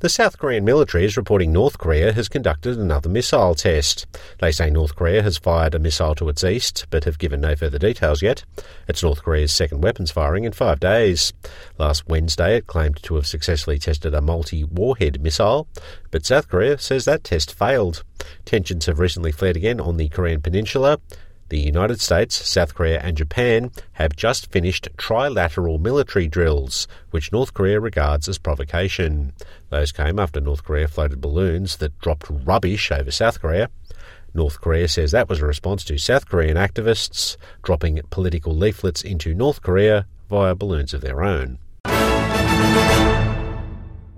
The South Korean military is reporting North Korea has conducted another missile test. They say North Korea has fired a missile to its east, but have given no further details yet. It's North Korea's second weapons firing in 5 days. Last Wednesday it claimed to have successfully tested a multi-warhead missile, but South Korea says that test failed. Tensions have recently flared again on the Korean peninsula. The United States, South Korea and Japan have just finished trilateral military drills, which North Korea regards as provocation. Those came after North Korea floated balloons that dropped rubbish over South Korea. North Korea says that was a response to South Korean activists dropping political leaflets into North Korea via balloons of their own.